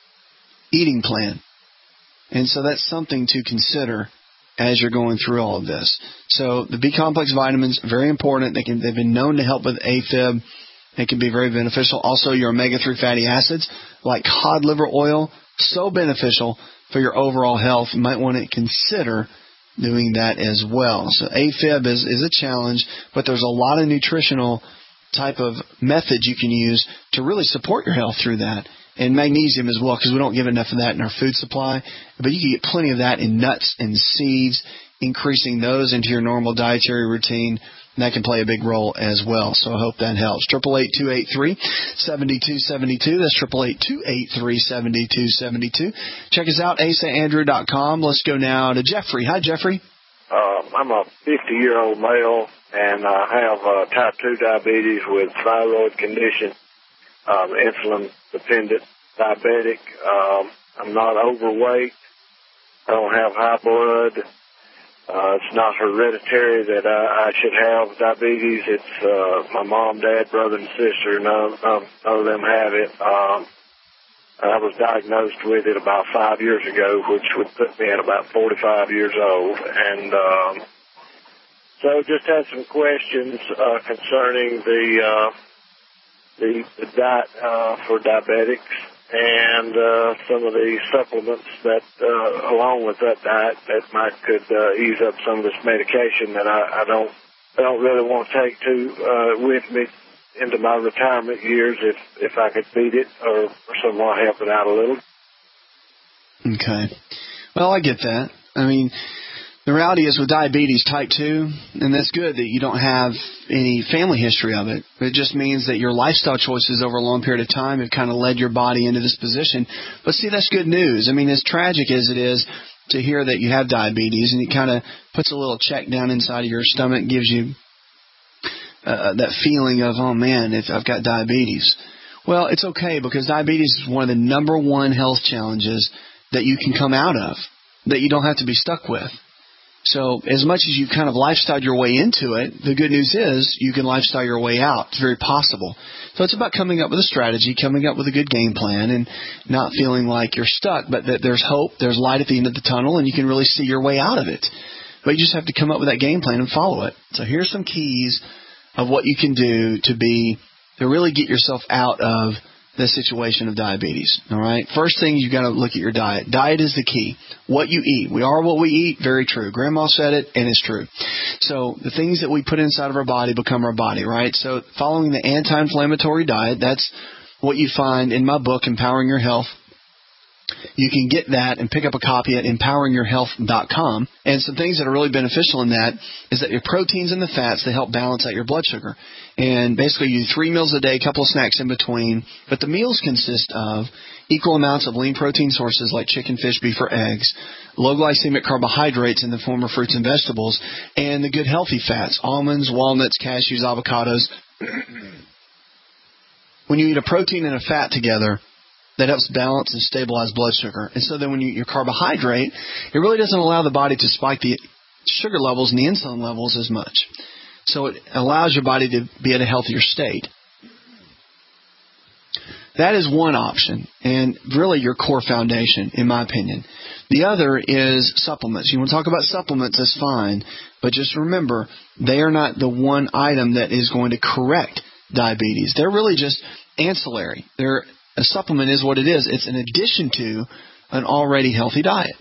eating plan. And so that's something to consider as you're going through all of this. So the B complex vitamins, very important. They can, they've been known to help with AFib. It can be very beneficial. Also, your omega three fatty acids, like cod liver oil, so beneficial for your overall health. You might want to consider doing that as well. So AFib is, is a challenge, but there's a lot of nutritional type of methods you can use to really support your health through that. And magnesium as well, because we don't give enough of that in our food supply. But you can get plenty of that in nuts and seeds, increasing those into your normal dietary routine. And that can play a big role as well. So I hope that helps. triple eight two eight three seven two seven two. That's triple eight two eight three seven two seven two. Check us out, asa andrew dot com. Let's go now to Jeffrey. Hi, Jeffrey. Uh, I'm a fifty-year-old male, and I have uh, type two diabetes with thyroid condition. Um, insulin-dependent diabetic. Um, I'm not overweight. I don't have high blood. Uh, it's not hereditary that I, I should have diabetes. It's uh, my mom, dad, brother, and sister. None, none, none of them have it. Um, I was diagnosed with it about five years ago, which would put me at about forty-five years old. And um, so just had some questions uh, concerning the, uh, the the diet uh, for diabetics and uh, some of the supplements that, uh, along with that diet, that might could uh, ease up some of this medication that I, I don't I don't really want to take to uh, with me into my retirement years if, if I could beat it or, or somewhat help it out a little. Okay. Well, I get that. I mean, the reality is with diabetes type two, and that's good that you don't have any family history of it. It just means that your lifestyle choices over a long period of time have kind of led your body into this position. But see, that's good news. I mean, as tragic as it is to hear that you have diabetes, and it kind of puts a little check down inside of your stomach, gives you Uh, that feeling of, oh, man, if I've got diabetes. Well, it's okay because diabetes is one of the number one health challenges that you can come out of, that you don't have to be stuck with. So as much as you've kind of lifestyled your way into it, the good news is you can lifestyle your way out. It's very possible. So it's about coming up with a strategy, coming up with a good game plan, and not feeling like you're stuck, but that there's hope, there's light at the end of the tunnel, and you can really see your way out of it. But you just have to come up with that game plan and follow it. So here's some keys of what you can do to be to really get yourself out of the situation of diabetes. All right. First thing, you've got to look at your diet. Diet is the key. What you eat. We are what we eat. Very true. Grandma said it, and it's true. So the things that we put inside of our body become our body, right? So following the anti-inflammatory diet, that's what you find in my book, Empowering Your Health. You can get that and pick up a copy at empowering your health dot com. And some things that are really beneficial in that is that your proteins and the fats, they help balance out your blood sugar. And basically you do three meals a day, a couple of snacks in between. But the meals consist of equal amounts of lean protein sources like chicken, fish, beef, or eggs, low glycemic carbohydrates in the form of fruits and vegetables, and the good healthy fats, almonds, walnuts, cashews, avocados. When you eat a protein and a fat together, that helps balance and stabilize blood sugar. And so then when you your carbohydrate, it really doesn't allow the body to spike the sugar levels and the insulin levels as much. So it allows your body to be at a healthier state. That is one option, and really your core foundation, in my opinion. The other is supplements. You want to talk about supplements, that's fine, but just remember, they are not the one item that is going to correct diabetes. They're really just ancillary. They're A supplement is what it is. It's an addition to an already healthy diet.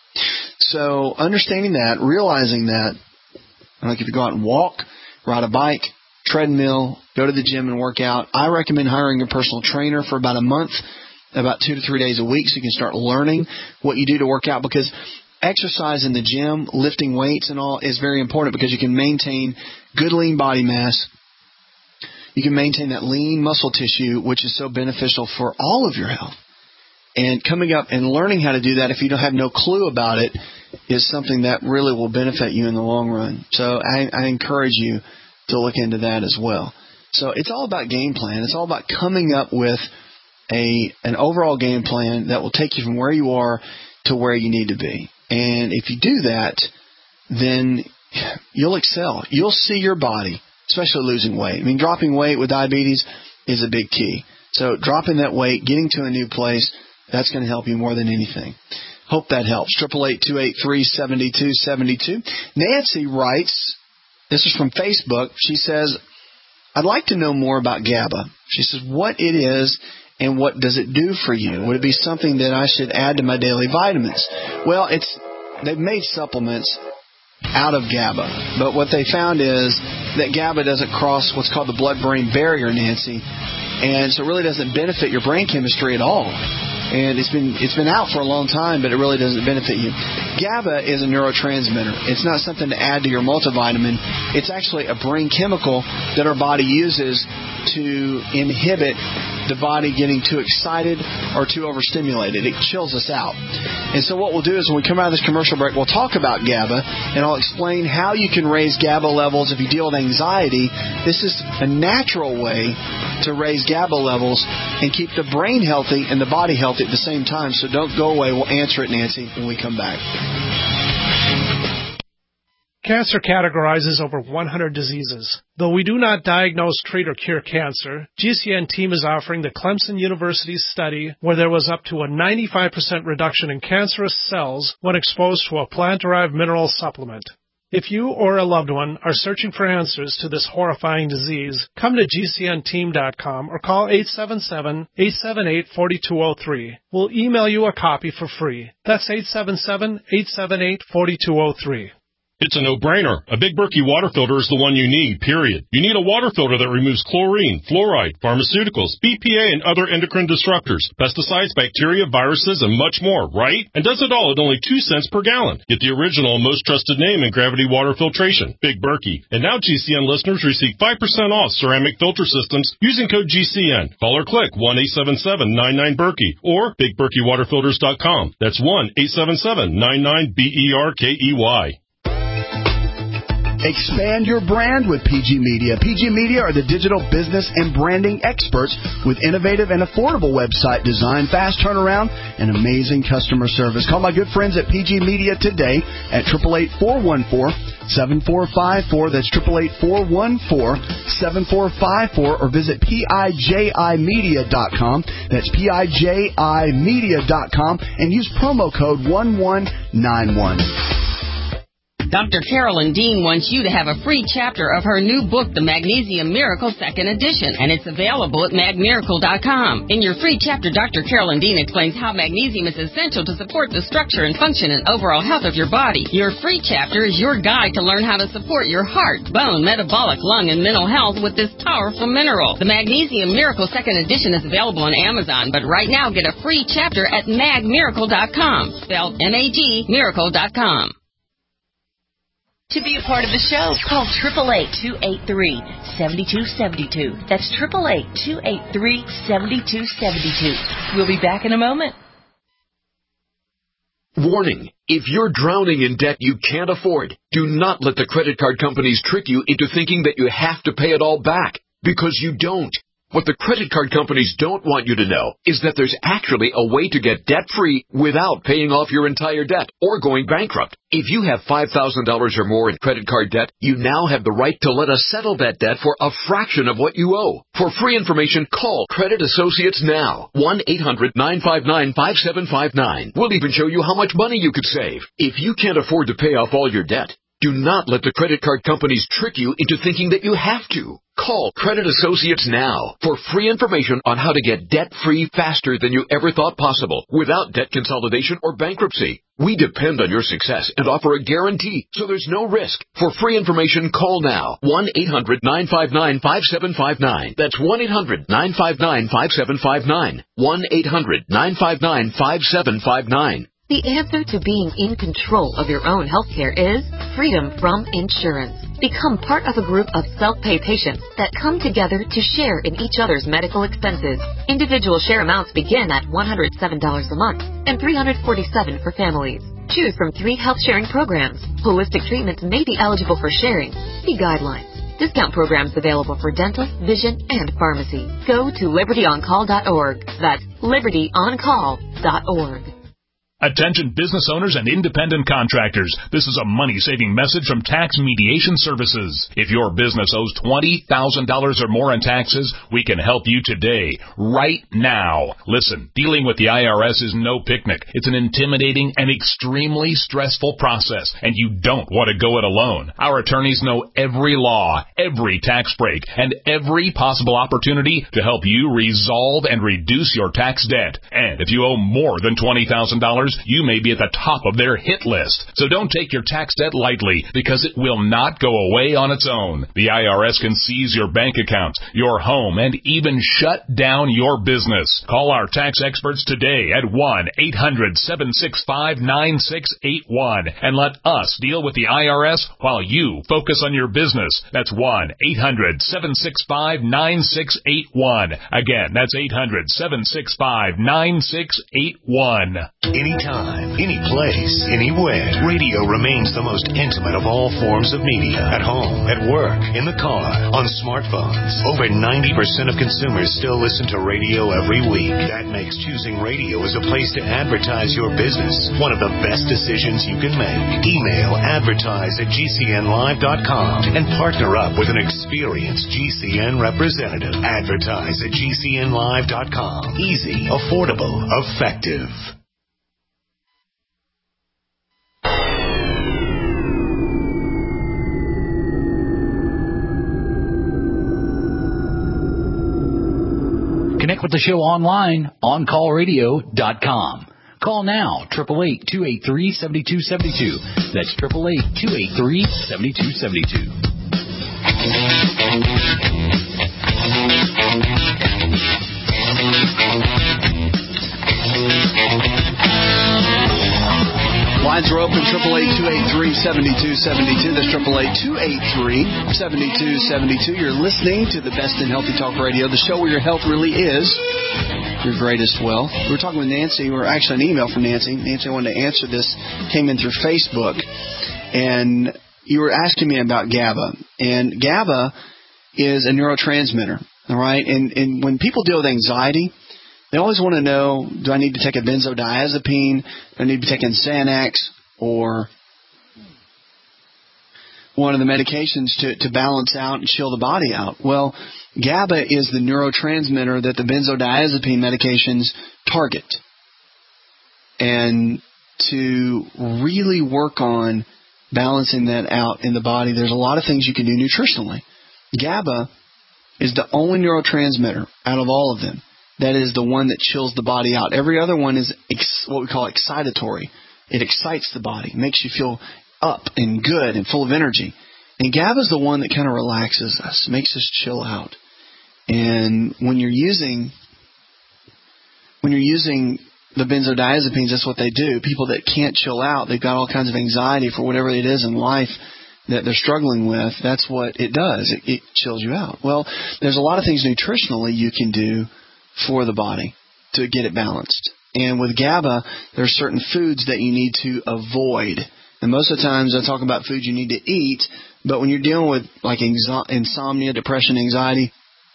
So understanding that, realizing that, like if you go out and walk, ride a bike, treadmill, go to the gym and work out, I recommend hiring a personal trainer for about a month, about two to three days a week, so you can start learning what you do to work out, because exercise in the gym, lifting weights and all is very important because you can maintain good lean body mass. You can maintain that lean muscle tissue, which is so beneficial for all of your health. And coming up and learning how to do that, if you don't have no clue about it, is something that really will benefit you in the long run. So I, I encourage you to look into that as well. So it's all about game plan. It's all about coming up with a an overall game plan that will take you from where you are to where you need to be. And if you do that, then you'll excel. You'll see your body, especially losing weight. I mean, dropping weight with diabetes is a big key. So dropping that weight, getting to a new place, that's going to help you more than anything. Hope that helps. eight eight eight, two eight three, seven two seven two. Nancy writes, this is from Facebook. She says, I'd like to know more about GABA. She says, what it is and what does it do for you? Would it be something that I should add to my daily vitamins? Well, it's they've made supplements out of GABA, but what they found is that GABA doesn't cross what's called the blood-brain barrier, Nancy, and so it really doesn't benefit your brain chemistry at all. And it's been it's been out for a long time, but it really doesn't benefit you. GABA is a neurotransmitter. It's not something to add to your multivitamin. It's actually a brain chemical that our body uses to inhibit the body getting too excited or too overstimulated. It chills us out. And so what we'll do is when we come out of this commercial break, we'll talk about GABA, and I'll explain how you can raise GABA levels if you deal with anxiety. This is a natural way to raise GABA levels and keep the brain healthy and the body healthy at the same time. So don't go away. We'll answer it, Nancy, when we come back. Cancer categorizes over one hundred diseases. Though we do not diagnose, treat, or cure cancer, G C N Team is offering the Clemson University study where there was up to a ninety-five percent reduction in cancerous cells when exposed to a plant-derived mineral supplement. If you or a loved one are searching for answers to this horrifying disease, come to G C N team dot com or call eight seven seven, eight seven eight, four two zero three. We'll email you a copy for free. That's eight seven seven, eight seven eight, four two zero three. It's a no-brainer. A Big Berkey water filter is the one you need, period. You need a water filter that removes chlorine, fluoride, pharmaceuticals, B P A, and other endocrine disruptors, pesticides, bacteria, viruses, and much more, right? And does it all at only two cents per gallon. Get the original and most trusted name in gravity water filtration, Big Berkey. And now G C N listeners receive five percent off ceramic filter systems using code G C N. Call or click one eight seven seven, nine nine, Berkey or big berkey water filters dot com. That's one eight seven seven, nine nine, B E R K E Y. Expand your brand with P G Media. P G Media are the digital business and branding experts with innovative and affordable website design, fast turnaround, and amazing customer service. Call my good friends at P G Media today at eight eight eight, four one four, seven four five four. That's eight eight eight, four one four, seven four five four, or visit P I J I media dot com. That's P I J I media dot com and use promo code one one nine one. Doctor Carolyn Dean wants you to have a free chapter of her new book, The Magnesium Miracle Second Edition, and it's available at mag miracle dot com. In your free chapter, Doctor Carolyn Dean explains how magnesium is essential to support the structure and function and overall health of your body. Your free chapter is your guide to learn how to support your heart, bone, metabolic, lung, and mental health with this powerful mineral. The Magnesium Miracle Second Edition is available on Amazon, but right now get a free chapter at mag miracle dot com, spelled M A G miracle dot com. To be a part of the show, call eight eight eight, two eight three, seven two seven two. That's eight eight eight, two eight three, seven two seven two. We'll be back in a moment. Warning, if you're drowning in debt you can't afford, do not let the credit card companies trick you into thinking that you have to pay it all back, because you don't. What the credit card companies don't want you to know is that there's actually a way to get debt-free without paying off your entire debt or going bankrupt. If you have five thousand dollars or more in credit card debt, you now have the right to let us settle that debt for a fraction of what you owe. For free information, call Credit Associates now. one eight hundred, nine five nine, five seven five nine. We'll even show you how much money you could save. If you can't afford to pay off all your debt, do not let the credit card companies trick you into thinking that you have to. Call Credit Associates now for free information on how to get debt-free faster than you ever thought possible without debt consolidation or bankruptcy. We depend on your success and offer a guarantee, so there's no risk. For free information, call now. one eight hundred, nine five nine, five seven five nine. That's one eight hundred, nine five nine, five seven five nine. one eight hundred, nine five nine, five seven five nine. The answer to being in control of your own healthcare is freedom from insurance. Become part of a group of self-pay patients that come together to share in each other's medical expenses. Individual share amounts begin at one hundred seven dollars a month and three hundred forty-seven dollars for families. Choose from three health sharing programs. Holistic treatments may be eligible for sharing. See guidelines. Discount programs available for dental, vision, and pharmacy. Go to liberty on call dot org. That's liberty on call dot org. Attention business owners and independent contractors. This is a money-saving message from Tax Mediation Services. If your business owes twenty thousand dollars or more in taxes, we can help you today, right now. Listen, dealing with the I R S is no picnic. It's an intimidating and extremely stressful process, and you don't want to go it alone. Our attorneys know every law, every tax break, and every possible opportunity to help you resolve and reduce your tax debt. And if you owe more than twenty thousand dollars, you may be at the top of their hit list. So don't take your tax debt lightly, because it will not go away on its own. The I R S can seize your bank accounts, your home, and even shut down your business. Call our tax experts today at one eight hundred, seven six five, nine six eight one and let us deal with the I R S while you focus on your business. That's one eight hundred, seven six five, nine six eight one. Again, that's eight hundred, seven six five, nine six eight one. Any anytime, any place, anywhere. Radio remains the most intimate of all forms of media. At home, at work, in the car, on smartphones. Over ninety percent of consumers still listen to radio every week. That makes choosing radio as a place to advertise your business one of the best decisions you can make. Email advertise at G C N live dot com and partner up with an experienced G C N representative. Advertise at G C N live dot com. Easy, affordable, effective. Connect with the show online, on call radio dot com. Call now, eight eight eight, two eight three, seven two seven two. That's eight eight eight, two eight three, seven two seven two. Lines are open, eight eight eight, two eight three, seven two seven two. That's eight eight eight, two eight three, seven two seven two. You're listening to the Best in Healthy Talk Radio, the show where your health really is your greatest wealth. We were talking with Nancy, or actually an email from Nancy. Nancy wanted to answer this, came in through Facebook, and you were asking me about GABA. And GABA is a neurotransmitter, all right? And, and when people deal with anxiety, they always want to know, do I need to take a benzodiazepine? Do I need to be taking Xanax or one of the medications to, to balance out and chill the body out? Well, GABA is the neurotransmitter that the benzodiazepine medications target. And to really work on balancing that out in the body, there's a lot of things you can do nutritionally. GABA is the only neurotransmitter out of all of them that is the one that chills the body out. Every other one is ex- what we call excitatory. It excites the body, makes you feel up and good and full of energy. And GABA is the one that kind of relaxes us, makes us chill out. And when you're using when you're using the benzodiazepines, that's what they do. People that can't chill out, they've got all kinds of anxiety for whatever it is in life that they're struggling with. That's what it does. It, it chills you out. Well, there's a lot of things nutritionally you can do for the body to get it balanced. And with GABA, there are certain foods that you need to avoid. And most of the times I talk about foods you need to eat, but when you're dealing with like inso- insomnia, depression, anxiety,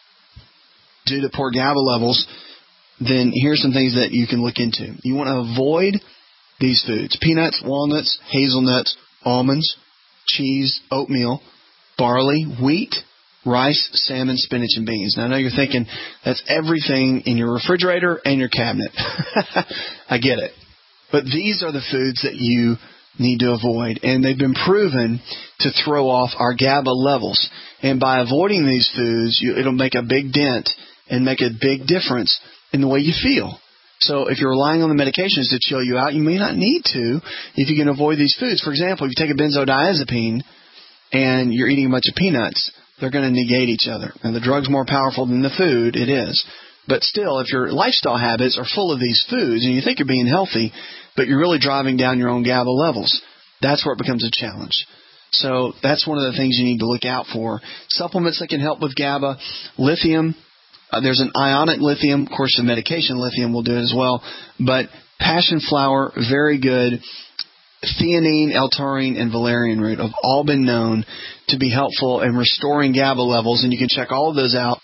due to poor GABA levels, then here's some things that you can look into. You want to avoid these foods: peanuts, walnuts, hazelnuts, almonds, cheese, oatmeal, barley, wheat, rice, salmon, spinach, and beans. Now, I know you're thinking that's everything in your refrigerator and your cabinet. I get it. But these are the foods that you need to avoid, and they've been proven to throw off our GABA levels. And by avoiding these foods, you, it'll make a big dent and make a big difference in the way you feel. So if you're relying on the medications to chill you out, you may not need to if you can avoid these foods. For example, if you take a benzodiazepine and you're eating a bunch of peanuts, they're going to negate each other. And the drug's more powerful than the food, it is. But still, if your lifestyle habits are full of these foods and you think you're being healthy, but you're really driving down your own GABA levels, that's where it becomes a challenge. So that's one of the things you need to look out for. Supplements that can help with GABA, lithium. Uh, there's an ionic lithium. Of course, the medication lithium will do it as well. But passion flower, very good. Theanine, L-taurine, and valerian root have all been known to be helpful in restoring GABA levels, and you can check all of those out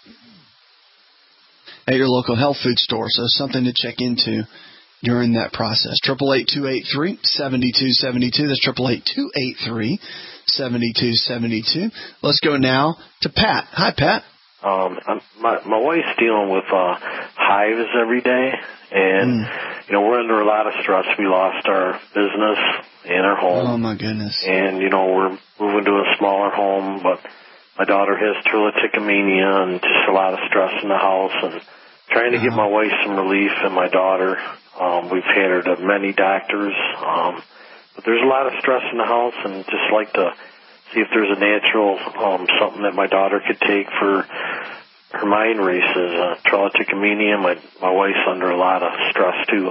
at your local health food store. So something to check into during that process. eight eight eight, two eight three, seven two seven two. That's eight eight eight, two eight three, seven two seven two. Let's go now to Pat. Hi, Pat. Um, I'm, my my wife's dealing with uh, hives every day, and mm. you know we're under a lot of stress. We lost our business and our home. Oh my goodness! And you know we're moving to a smaller home, but my daughter has trichotillomania and just a lot of stress in the house, and trying to give my wife some relief and my daughter. Um, we've had her to many doctors, um, but there's a lot of stress in the house, and just like to see if there's a natural um, something that my daughter could take for her mind races. Uh, trichotillomania. My my wife's under a lot of stress too.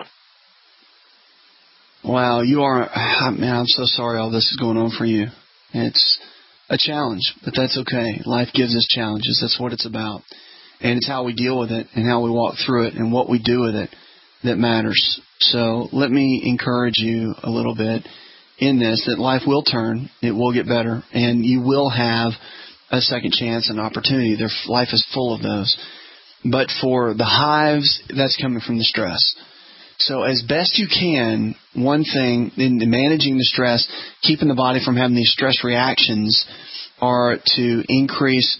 Wow, you are, man, I'm so sorry all this is going on for you. It's a challenge, but that's okay. Life gives us challenges. That's what it's about. And it's how we deal with it and how we walk through it and what we do with it that matters. So let me encourage you a little bit in this, that life will turn, it will get better, and you will have a second chance, an opportunity. Their life is full of those. But for the hives, that's coming from the stress. So as best you can, one thing in managing the stress, keeping the body from having these stress reactions, are to increase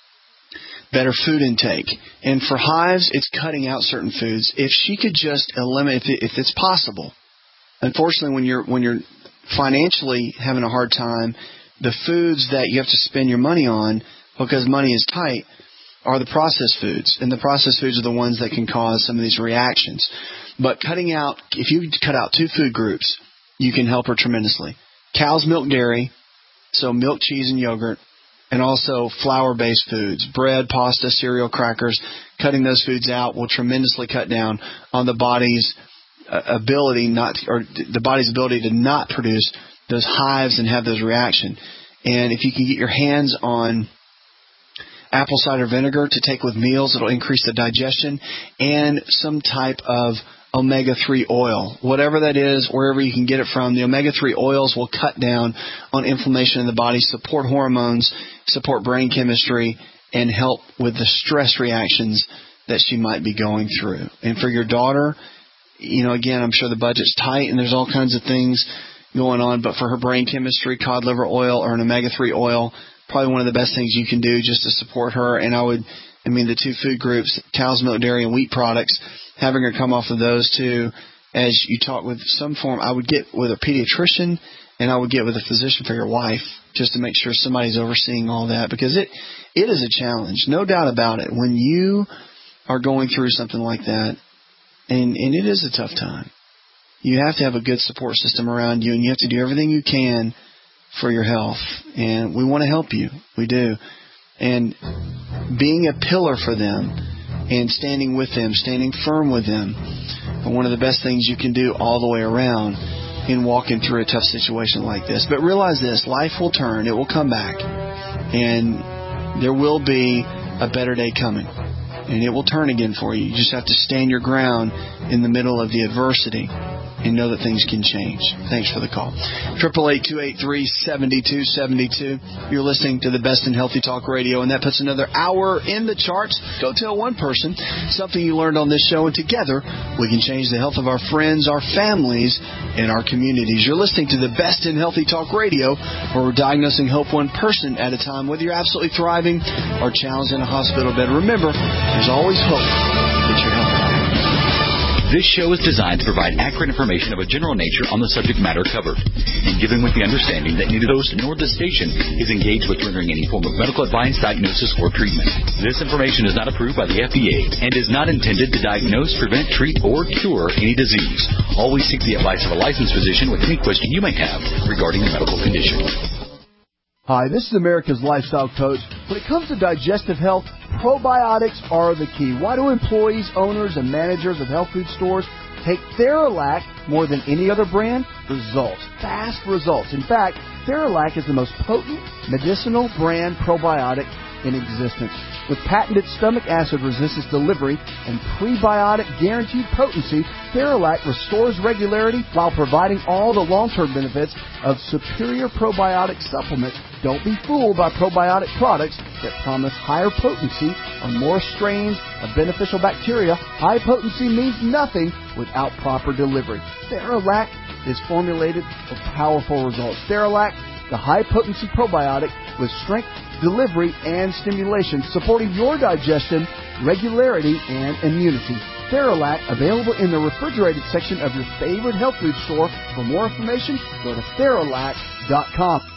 better food intake. And for hives, it's cutting out certain foods. If she could just eliminate, if, it, if it's possible. Unfortunately, when you're when you're financially having a hard time, the foods that you have to spend your money on, because money is tight, are the processed foods. And the processed foods are the ones that can cause some of these reactions. But cutting out, if you cut out two food groups, you can help her tremendously. Cow's milk dairy, so milk, cheese, and yogurt, and also flour-based foods, bread, pasta, cereal, crackers. Cutting those foods out will tremendously cut down on the body's uh, ability not, to, or the body's ability to not produce those hives and have those reactions. And if you can get your hands on apple cider vinegar to take with meals, it'll increase the digestion, and some type of omega three oil. Whatever that is, wherever you can get it from, the omega three oils will cut down on inflammation in the body, support hormones, support brain chemistry, and help with the stress reactions that she might be going through. And for your daughter, you know, again, I'm sure the budget's tight and there's all kinds of things going on, but for her brain chemistry, cod liver oil or an omega three oil, probably one of the best things you can do just to support her. And I would, I mean, the two food groups, cow's milk, dairy, and wheat products, having her come off of those two, as you talk with some form, I would get with a pediatrician and I would get with a physician for your wife just to make sure somebody's overseeing all that, because it it is a challenge, no doubt about it. When you are going through something like that, and, and it is a tough time, you have to have a good support system around you, and you have to do everything you can for your health. And we want to help you. We do. And being a pillar for them and standing with them, standing firm with them, are one of the best things you can do all the way around in walking through a tough situation like this. But realize this, life will turn. It will come back. And there will be a better day coming. And it will turn again for you. You just have to stand your ground in the middle of the adversity and know that things can change. Thanks for the call. eight eight eight, two eight three, seven two seven two. You're listening to the Best in Healthy Talk Radio, and that puts another hour in the charts. Go tell one person something you learned on this show, and together we can change the health of our friends, our families, and our communities. You're listening to the Best in Healthy Talk Radio, where we're diagnosing hope one person at a time, whether you're absolutely thriving or challenged in a hospital bed. Remember, there's always hope that you're healthy. This show is designed to provide accurate information of a general nature on the subject matter covered, and given with the understanding that neither the host nor the station is engaged with rendering any form of medical advice, diagnosis, or treatment. This information is not approved by the F D A and is not intended to diagnose, prevent, treat, or cure any disease. Always seek the advice of a licensed physician with any question you may have regarding a medical condition. Hi, this is America's Lifestyle Coach. When it comes to digestive health, probiotics are the key. Why do employees, owners, and managers of health food stores take Theralac more than any other brand? Results. Fast results. In fact, Theralac is the most potent medicinal brand probiotic in existence. With patented stomach acid resistance delivery and prebiotic guaranteed potency, Theralac restores regularity while providing all the long-term benefits of superior probiotic supplements. Don't be fooled by probiotic products that promise higher potency or more strains of beneficial bacteria. High potency means nothing without proper delivery. Theralac is formulated for powerful results. Theralac, the high-potency probiotic with strength, delivery, and stimulation, supporting your digestion, regularity, and immunity. Theralac, available in the refrigerated section of your favorite health food store. For more information, go to Theralac dot com.